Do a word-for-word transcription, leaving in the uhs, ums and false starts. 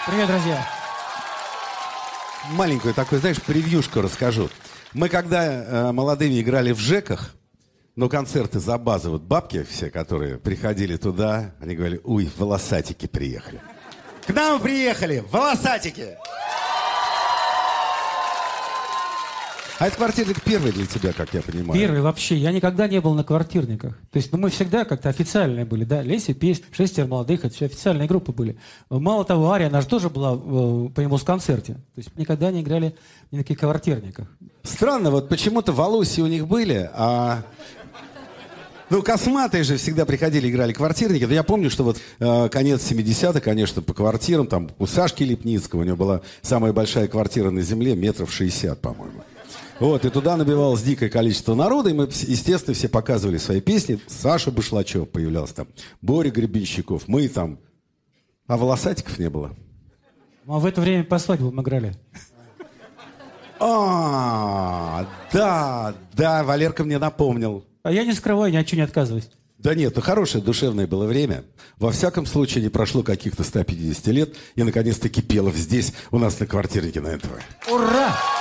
Привет, друзья. Маленькую такую, знаешь, превьюшку расскажу. Мы когда э, молодыми играли в ЖЭКах, ну, концерты за базы, вот бабки все, которые приходили туда, они говорили, ой, волосатики приехали. К нам приехали, волосатики! А это квартирник первый для тебя, как я понимаю. Первый вообще. Я никогда не был на квартирниках. То есть, ну, мы всегда как-то официальные были, да. Леся, песнь, шестеро молодых, это все официальные группы были. Мало того, Ария наша тоже была э, по нему с концерте. То есть, никогда не играли ни на каких квартирниках. Странно, вот почему-то волосы у них были, а... Ну, косматые же всегда приходили, играли квартирники. Но я помню, что вот э, конец семидесятых, конечно, по квартирам, там у Сашки Лепницкого, у него была самая большая квартира на земле, метров шестьдесят, по-моему. Вот, и туда набивалось дикое количество народа, и мы, естественно, все показывали свои песни. Саша Башлачев появлялся там, Боря Гребенщиков, мы там. А волосатиков не было. А в это время по свадьбам играли. А, да, да, Валерка мне напомнил. А я не скрываю, ни от чего не отказываюсь. Да нет, ну хорошее душевное было время. Во всяком случае, не прошло каких-то ста пятидесяти лет, и наконец-то Кипелов здесь, у нас на квартирнике на эн тэ вэ. Ура!